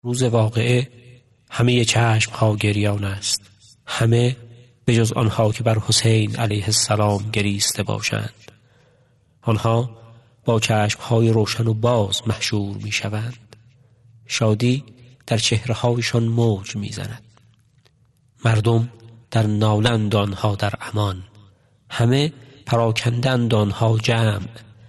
روز واقعه همه چشم ها گریان است، همه به جز آنها که بر حسین علیه السلام گریسته باشند. آنها با چشم های روشن و باز محشور می شوند. شادی در چهره هایشان موج می زند. مردم در نالند، آنها در امان. همه پراکندند، آنها جمع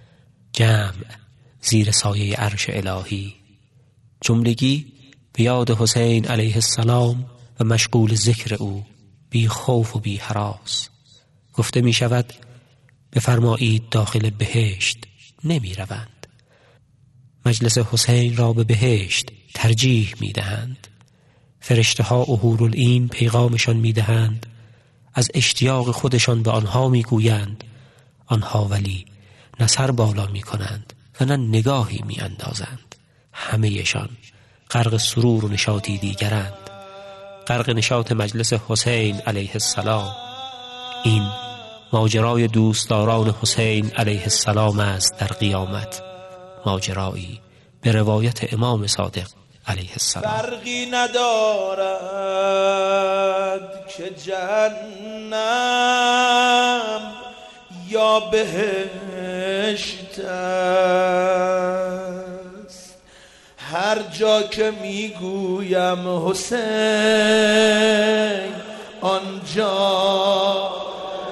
زیر سایه عرش الهی. جملگی به یاد حسین علیه السلام و مشغول ذکر او، بی خوف و بی هراس. گفته می شود بفرمایید داخل بهشت نمی روند. مجلس حسین را به بهشت ترجیح می دهند. فرشته ها و حورالعین پیغامشان می دهند. از اشتیاق خودشان به آنها می گویند. آنها ولی نه سر بالا می کنند و نه نگاهی می اندازند. همه‌شان غرق سرور و نشاطی دیگرند، غرق نشاط مجلس حسین علیه السلام. این ماجرای دوستداران حسین علیه السلام است در قیامت، ماجرایی به روایت امام صادق علیه السلام. فرقی ندارد که جهنم یا بهشت است، هر جا که میگویم حسین آنجا.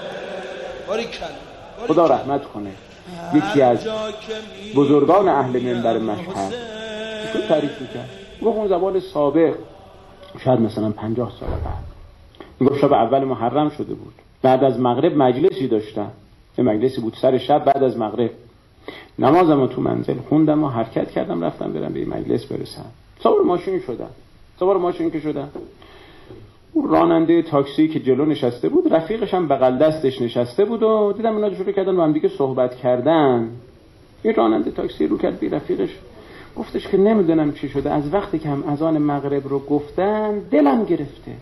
خدا رحمت کنه. یکی از بزرگان اهل منبر مشهد ایشون تعریف میکرد، گفت اون زمان سابق شاید مثلا 50 سال بعد، میگفت شب اول محرم شده بود، بعد از مغرب مجلسی داشتم، یه مجلسی بود سر شب، بعد از مغرب نمازم تو منزل خوندم و حرکت کردم رفتم برم به این مجلس برسم. سوار ماشین که شدم اون راننده تاکسی که جلو نشسته بود رفیقش هم بغل دستش نشسته بود و دیدم اونا شروع کردن با هم دیگه صحبت کردن. این راننده تاکسی رو کرد به رفیقش، گفتش که نمیدونم چی شده، از وقتی که هم اذان مغرب رو گفتن دلم گرفته،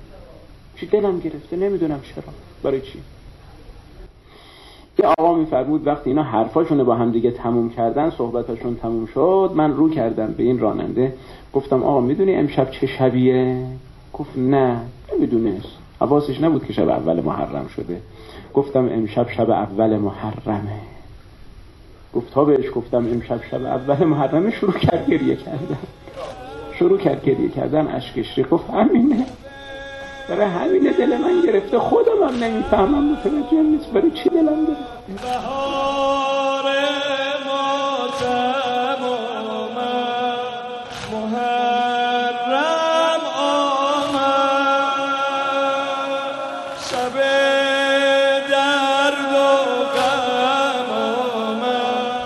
نمیدونم چرا، برای چی. یه آقا میفرمود وقتی اینا حرفاشونو با هم دیگه تموم کردن، صحبتاشون تموم شد، من رو کردم به این راننده، گفتم آقا میدونی امشب چه شبیه؟ گفت نه نمیدونست، حواسش نبود که شب اول محرم شده. گفتم امشب شب اول محرمه. گفت تا بهش گفتم امشب شب اول محرمه، شروع کرد گریه کردن، اشکش ریخت. گفت همینه، برای همینه دل من گرفته، خودم هم نمیفهمم، متوجه نیست برای چی دلم گرفته. بهار ماتم آمد، محرم آمد، شب درد و غم آمد.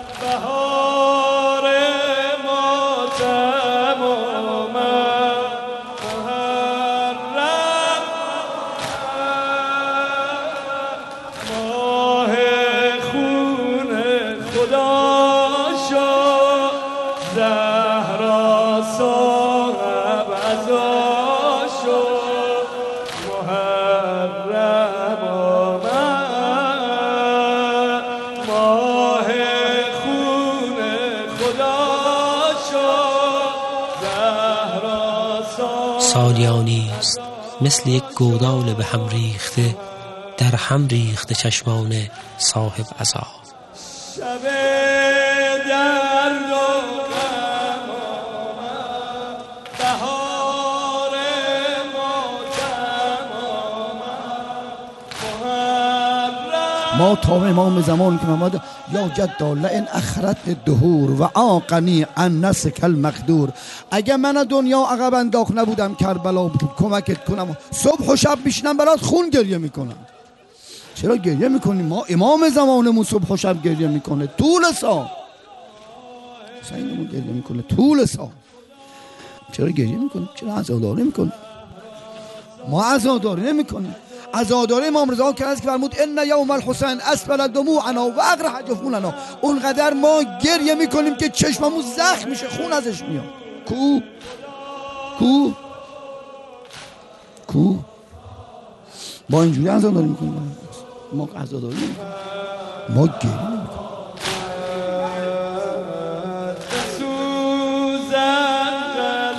بهار ماتم آمد، محرم ماه خون خدا شد، زهرا صاحب عزا شد، محرم آمد، ماه خون خدا شد، زهرا صاحب. سالیانی است مثل یک گودال به هم ریخته، در هم ریخته چشمان صاحب عزا. شب درد و غم آمد، بهار ماتم آمد، محرم. ما تا امام زمان که محمد یا جد لئن اخرت الدهور و عاقنی عن نسک المقدور، اگه من دنیا عقب انداخت نبودم کربلا کمکت کنم، صبح و شب میشنم برات خون گریه میکنم. چرا گریه میکنیم؟ ما امام زمانمون صبح و شب گریه میکنه طول سال، حسینمون گریه میکنه طول سال. چرا گریه میکنیم؟ چرا عزاداری میکنیم؟ ما عزاداری نمیکنیم. عزاداری امام رضا که از که فرمود ان یوم الحسین اسفل دموعنا و اقرح جفوننا، اونقدر ما گریه میکنیم که چشممون زخم میشه، خون ازش میاد. کو ما اینجوری عزاداری میکنیم؟ ما عزاداری نمیکنیم، ما گریه نمیکنیم. سوزن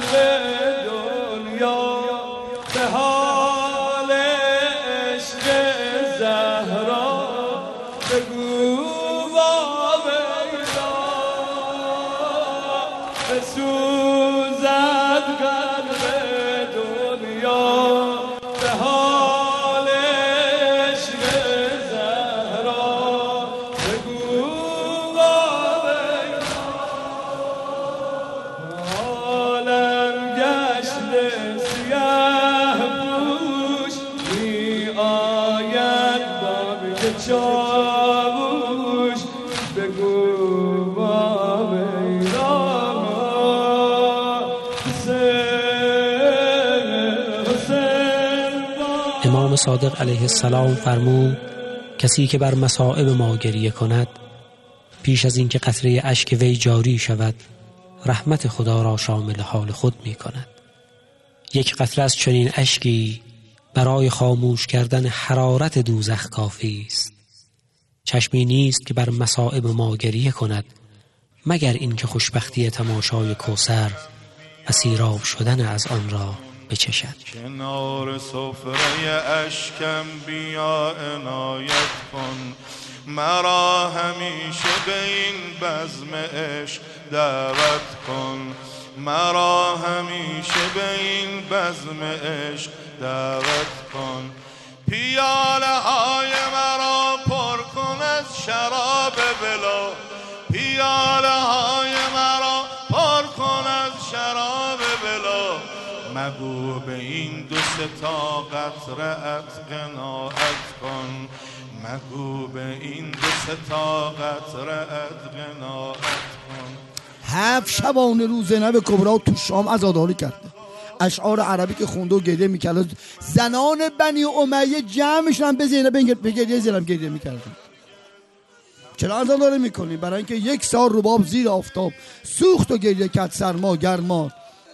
امام صادق علیه السلام فرمود کسی که بر مصائب ما گریه کند پیش از اینکه قطره اشک وی جاری شود رحمت خدا را شامل حال خود می کند. یک قطره از چنین اشکی برای خاموش کردن حرارت دوزخ کافی است. چشمی نیست که بر مصائب ما گریه کند مگر اینکه خوشبختی تماشای کوثر و سیراب شدن از آن را بچشد. کنار سفره اشکم بیا عنایت کن، مرا همیشه به این بزم عشق دعوت کن، مرا همیشه به این بزم عشق دعوت کن. پیاله های مرا پر کن از شراب بلا، پیاله های مرا پر کن از شراب بلا. مگو به این دو تا قطره ات قناعت کن، مگو به این دو تا قطره ات قناعت کن. 7 شبانه روز زینب کبرا تو شام عزاداری کرده. اشعار عربی که خونده و گریه میکرد. زنان بنی امیه جمعشون به زینب بگریه زینب گریه میکردن. چرا عزاداری میکنی؟ برای اینکه 1 سال رباب زیر آفتاب سوخت و گریه کرد، سرما گرما.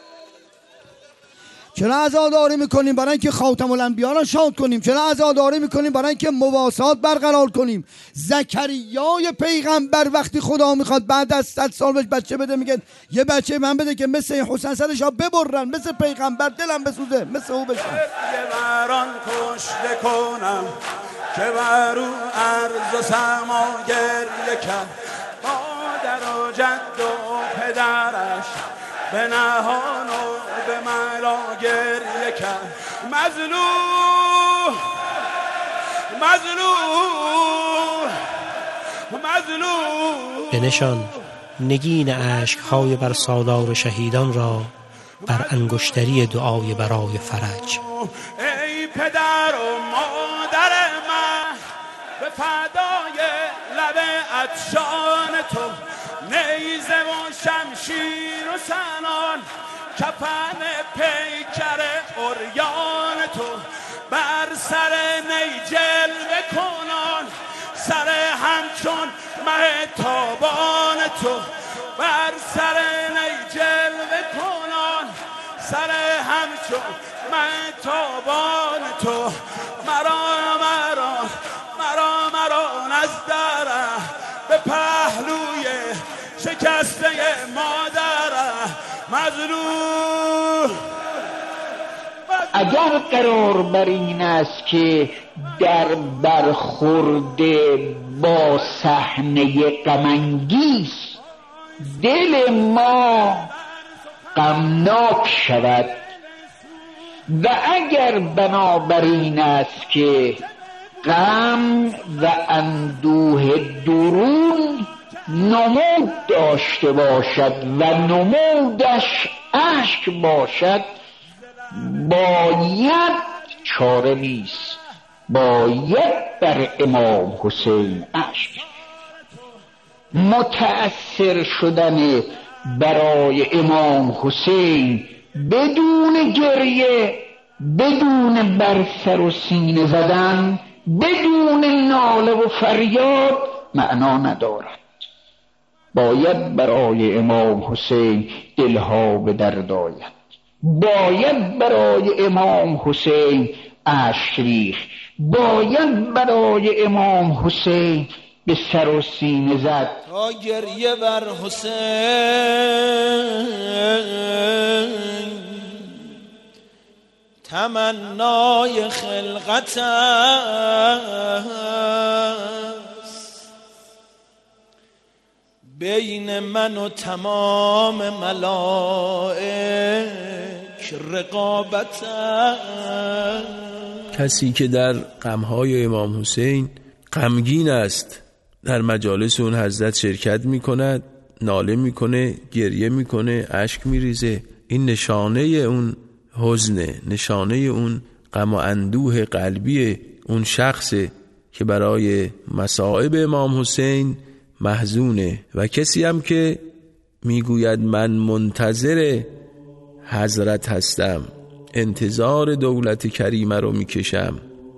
چرا عزاداری میکنیم؟ برای اینکه خاتم الانبیا را شاد کنیم. چرا عزاداری میکنیم؟ برای اینکه مواسات برقرار کنیم. زکریای پیغمبر وقتی خدا میخواد بعد از 100 سال بهش بچه بده میگه یه بچه من بده که مثل حسین سرش ها ببرن، مثل پیغمبر دلم بسوزه، مثل او بشن. یه بران کشته کنم که برو عرض و سما گریه کرد، مادر و جد و پدرش به نهان و به ملا گریه کرد. مظلوم مظلوم مظلوم. بنشان نگین عشق‌های بر سالار شهیدان را بر انگشتری دعای برای فرج. ای پدر و مادر من به فدای لب عطشان تو، نیزه و شمشیر و سنان کفن پیکر عریان تو، بر سر نی جلوه کنان سر همچون مه تابان تو، بر سر نی جلوه کنان سر همچون مه تابان تو. مرا مرا مرا مرا نزدره به پهلوی شکسته مادر مظلوم. اگر قرار بر این است که در برخورد با صحنه غم‌انگیز دل ما غمناک شود و اگر بنابر این است که غم و اندوه درون نمود داشته باشد و نمودش اشک باشد، باید چاره نیست، باید بر امام حسین اشک. متأثر شدن برای امام حسین بدون گریه، بدون بر سر و سینه زدن، بدون ناله و فریاد معنا ندارد. باید برای امام حسین دلها به درد آید، باید برای امام حسین اشک ریخت، باید برای امام حسین به سر و سینه زد. تا گریه بر حسین تمنای خلقت است، بین من و تمام ملائک رقابت است. کسی که در غمهای امام حسین غمگین است در مجالس اون حضرت شرکت میکند، ناله میکنه، گریه میکنه، اشک میریزه، این نشانه اون حزنه، نشانه اون غم و اندوه قلبی اون شخصه که برای مصائب امام حسین محزونه. و کسی هم که میگوید من منتظر حضرت هستم، انتظار دولت کریمه رو میکشم،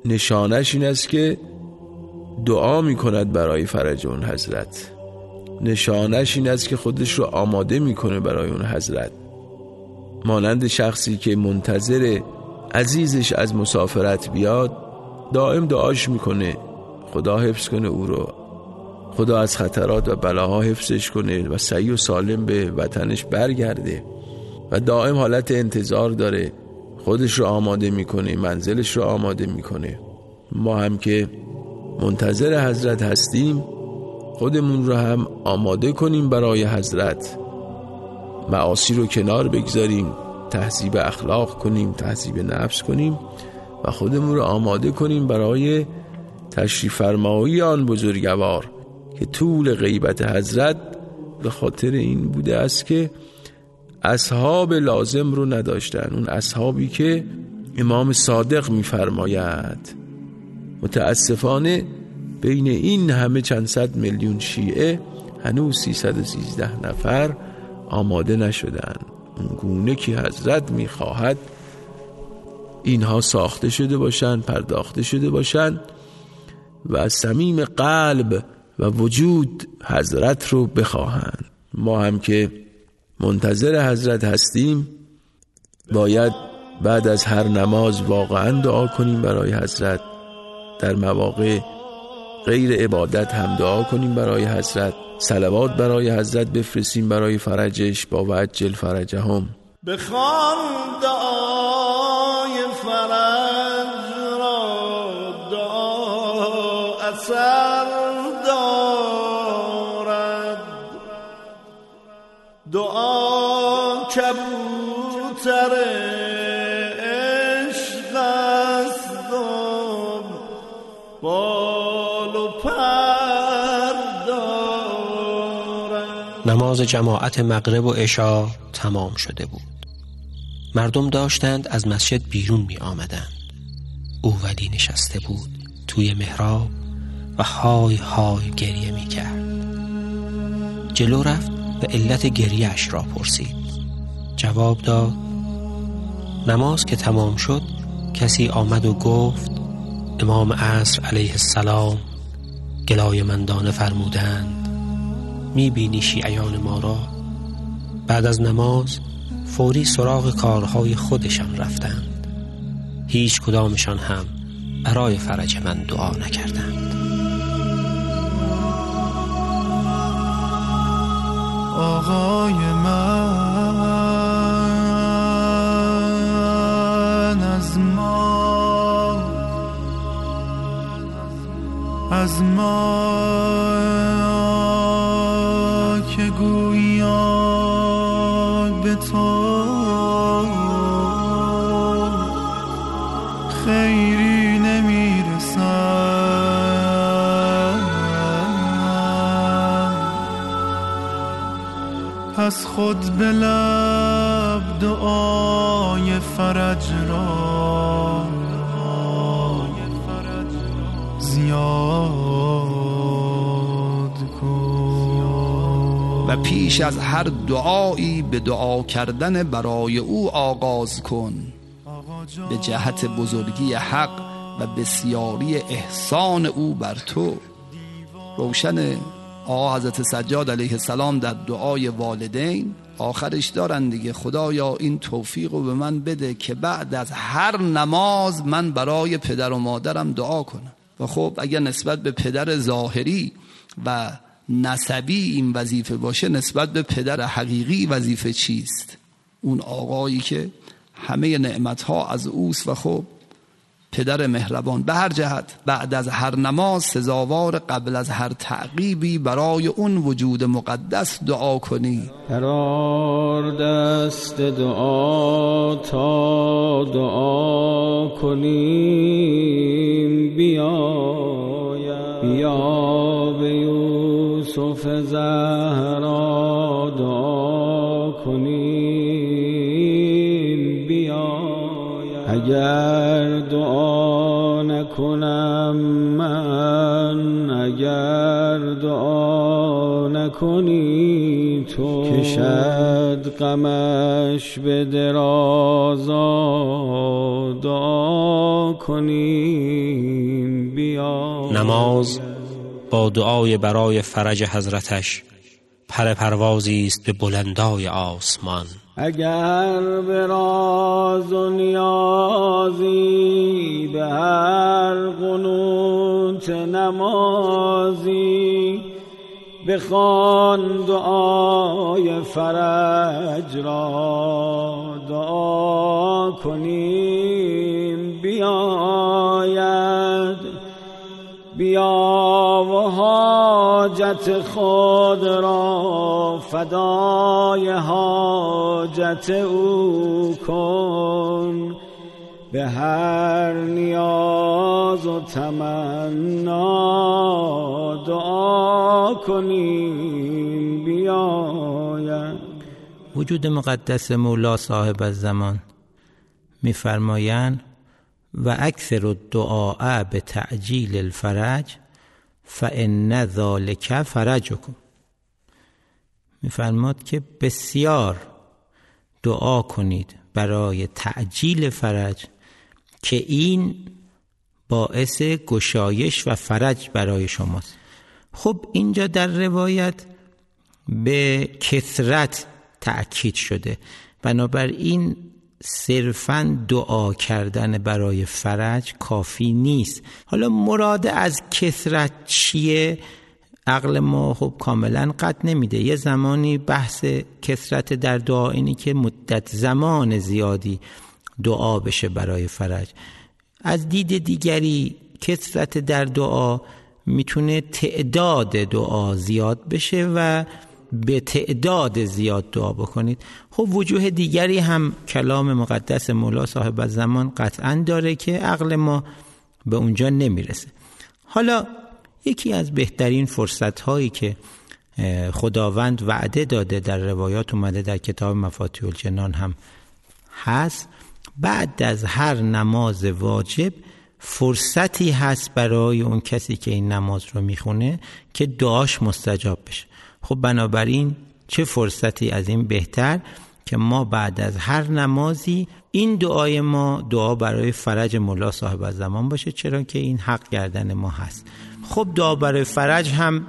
نشانش این است که دعا می کند برای فرج اون حضرت، نشانش این است که خودش رو آماده می کنه برای اون حضرت، مانند شخصی که منتظر عزیزش از مسافرت بیاد دائم دعاش میکنه خدا حفظ کنه او رو، خدا از خطرات و بلاها حفظش کنه و صحیح و سالم به وطنش برگرده و دائم حالت انتظار داره، خودش رو آماده میکنه، منزلش رو آماده میکنه. ما هم که منتظر حضرت هستیم خودمون رو هم آماده کنیم برای حضرت، معاصی رو کنار بگذاریم، تهذیب اخلاق کنیم، تهذیب نفس کنیم و خودمون رو آماده کنیم برای تشریف فرمایی آن بزرگوار که طول غیبت حضرت به خاطر این بوده است که اصحاب لازم رو نداشتن، اون اصحابی که امام صادق می‌فرماید. متاسفانه بین این همه چند صد میلیون شیعه هنوز 313 نفر آماده نشدن اون گونه که حضرت میخواهد اینها ساخته شده باشن، پرداخته شده باشن و از صمیم قلب و وجود حضرت رو بخواهند. ما هم که منتظر حضرت هستیم باید بعد از هر نماز واقعا دعا کنیم برای حضرت، در مواقع غیر عبادت هم دعا کنیم برای حضرت، صلوات برای حضرت بفرستیم برای فرجش با وعجل فرجهم. بخوان دعای فرج را، دعا اثر دارد، دعا کبوتر عشق است و بال و پر دارد. نماز جماعت مغرب و عشا تمام شده بود. مردم داشتند از مسجد بیرون می آمدند. او ولی نشسته بود توی محراب و های های گریه می کرد. جلو رفت و علت گریهش را پرسید. جواب داد نماز که تمام شد کسی آمد و گفت امام عصر علیه السلام گلایه‌مندانه فرمودند می بینی شیعیان ما را؟ بعد از نماز فوری سراغ کارهای خودشان رفتند. هیچ کدامشان هم برای فرج من دعا نکردند. آقای من از ما که گویا به تو خیری نمیرسد، پس خود به لب دعای فرج را زیاد کن و پیش از هر دعایی به دعا کردن برای او آغاز کن، به جهت بزرگی حق و بسیاری احسان او بر تو. روشن آقا حضرت سجاد علیه السلام در دعای والدین آخرش دارن دیگه، خدایا این توفیق رو به من بده که بعد از هر نماز من برای پدر و مادرم دعا کنم. و خب اگر نسبت به پدر ظاهری و نسبی این وظیفه باشه، نسبت به پدر حقیقی وظیفه چیست؟ اون آقایی که همه نعمتها از اوست و خب پدر مهربان. به هر جهت بعد از هر نماز سزاوار قبل از هر تعقیبی برای اون وجود مقدس دعا کنی. قرار دست دعا تا دعا کنیم، بیا به یوسف زهرا دعا کنیم، اگر دعا نکنم من، اگر دعا نکنی تو، کشد غمش به درازا، دعا کنیم بیا. نماز با دعای برای فرج حضرتش پروازی است به بلندای آسمان. اگر به راز و نیازی، به هر قنوت نمازی، بخوان دعای فرج را، دعا کنیم بیاید. بیا و حاجت خود را فدای حاجت او کن، به هر نیاز و تمنا دعا کنیم بیاید. وجود مقدس مولا صاحب الزمان می‌فرمایند و اکثر الدعاء به تعجیل الفرج فان ذلک فرجکم. می‌فرماد که بسیار دعا کنید برای تعجیل فرج که این باعث گشایش و فرج برای شماست. خب اینجا در روایت به کثرت تأکید شده، بنابراین صرفاً دعا کردن برای فرج کافی نیست. حالا مراد از کثرت چیه؟ عقل ما خب کاملا قطع نمیده. یه زمانی بحث کثرت در دعا اینی که مدت زمان زیادی دعا بشه برای فرج. از دید دیگری کثرت در دعا میتونه تعداد دعا زیاد بشه و به تعداد زیاد دعا بکنید. خب وجوه دیگری هم کلام مقدس مولا صاحب الزمان قطعاً داره که عقل ما به اونجا نمیرسه. حالا یکی از بهترین فرصت‌هایی که خداوند وعده داده در روایات اومده در کتاب مفاتیح الجنان هم هست، بعد از هر نماز واجب فرصتی هست برای اون کسی که این نماز رو میخونه که دعاش مستجاب بشه. خب بنابراین چه فرصتی از این بهتر که ما بعد از هر نمازی این دعای ما دعا برای فرج مولا صاحب الزمان باشه، چرا که این حق گردن ما هست. خب دعا برای فرج هم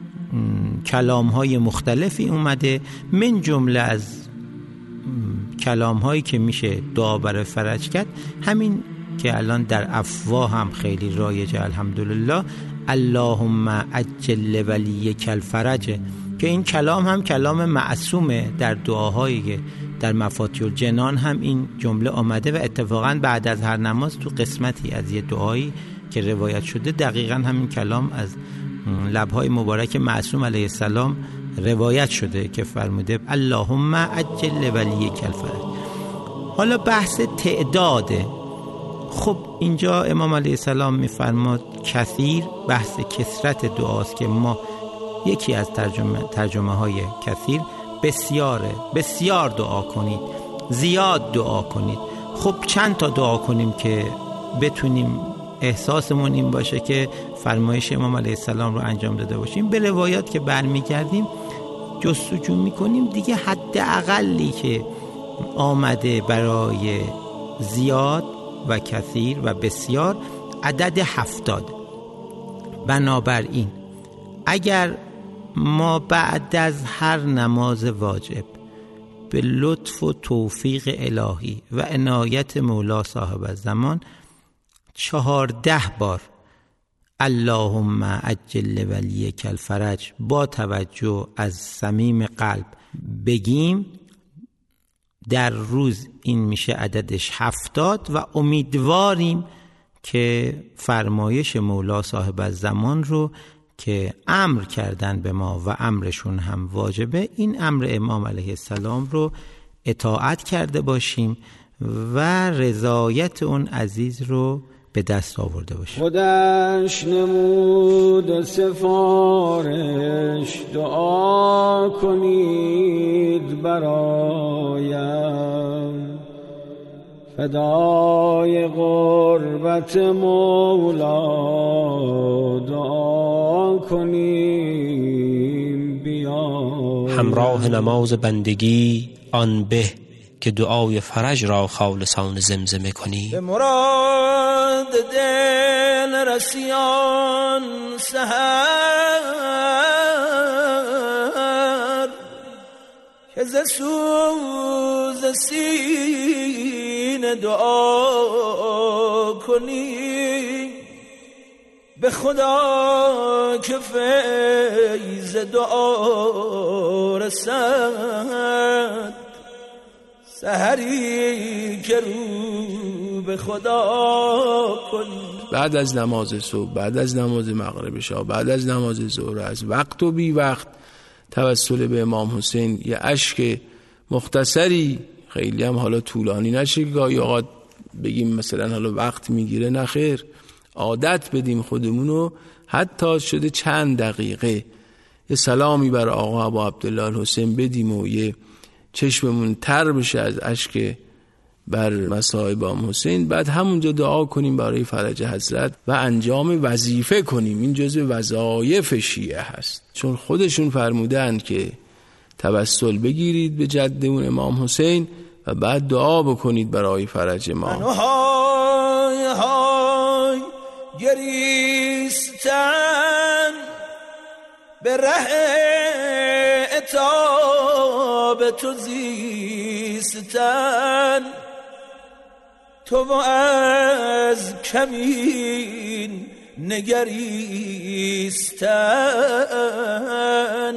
کلام‌های مختلفی اومده، من جمله از کلام‌هایی که میشه دعا برای فرج کرد همین که الان در افواه هم خیلی رایجه الحمدلله، اللهم عجل ولیک الفرج، که این کلام هم کلام معصومه. در دعاهایی که در مفاتیح الجنان هم این جمله آمده و اتفاقا بعد از هر نماز تو قسمتی از یه دعایی که روایت شده دقیقا همین کلام از لبهای مبارک معصوم علیه السلام روایت شده که فرموده اللهم عجل ولیک الفرج. حالا بحث تعداده. خب اینجا امام علیه السلام میفرماد کثیر، بحث کثرت دعاست که ما یکی از ترجمه های کثیر بسیاره، بسیار دعا کنید، زیاد دعا کنید. خب چند تا دعا کنیم که بتونیم احساسمون این باشه که فرمایش امام علیه السلام رو انجام داده باشیم؟ به روایات که برمیگردیم جستجو میکنیم دیگه حد اقلی که آمده برای زیاد و کثیر و بسیار عدد 70. بنابراین اگر ما بعد از هر نماز واجب به لطف و توفیق الهی و عنایت مولا صاحب الزمان 14 بار اللهم عجل ولیک الفرج با توجه از صمیم قلب بگیم، در روز این میشه عددش 70 و امیدواریم که فرمایش مولا صاحب الزمان رو که امر کردن به ما و امرشون هم واجبه، این امر امام علیه السلام رو اطاعت کرده باشیم و رضایت اون عزیز رو به دست آورده باشیم. خودش نمود سفارش، دعا کنید برایم، فدای قربت مولا دعا کنیم بیا. همراه نماز بندگی آن به که دعای فرج را خالصانه زمزمه کنی. به مراد دل رسیان سحر که ز سوز سینه دعا کنی. به خدا که فیض دعا رسد سحری که رو به خدا کنی. بعد از نماز صبح، بعد از نماز مغرب شب، بعد از نماز ظهر، از وقت و بی وقت توسل به امام حسین یه اشک مختصری، خیلی هم حالا طولانی نشه، گاهی اوقات بگیم مثلا حالا وقت میگیره، نخیر، عادت بدیم خودمونو، حتی شده چند دقیقه یه سلامی بر آقا ابو عبدالله الحسین بدیم و یه چشممون تر بشه از اشک بر مصائب امام حسین، بعد همونجا دعا کنیم برای فرج حضرت و انجام وظیفه کنیم. این جزء وظایف شیعه هست، چون خودشون فرمودن که توسل بگیرید به جدمون امام حسین و بعد دعا بکنید برای فرج امام. های های گریستن به ره عتاب تو زیستن، تو و از کمین نگریستن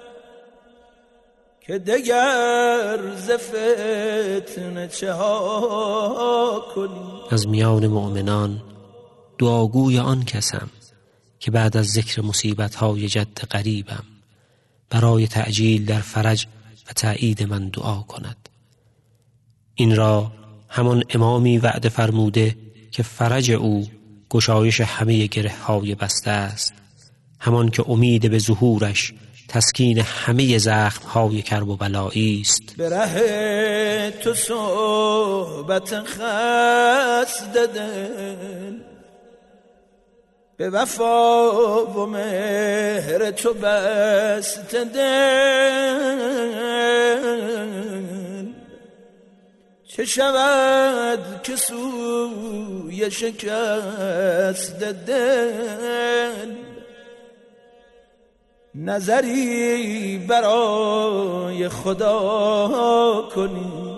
که دگر ز فتنه چه ها کنی. از میان مؤمنان دعاگوی آن کسم که بعد از ذکر مصیبت‌های جد قریبم برای تعجیل در فرج و تأیید من دعا کند. این را همان امامی وعده فرموده که فرج او گشایش همه گره‌های بسته است، همان که امید به ظهورش تسکین همه زخم‌های کرب و بلایی است. به ره تو صحبت خسته دل، به وفا و مهر تو بسته دل، چه شود که سوی شکست دل نظری برای خدا کنی.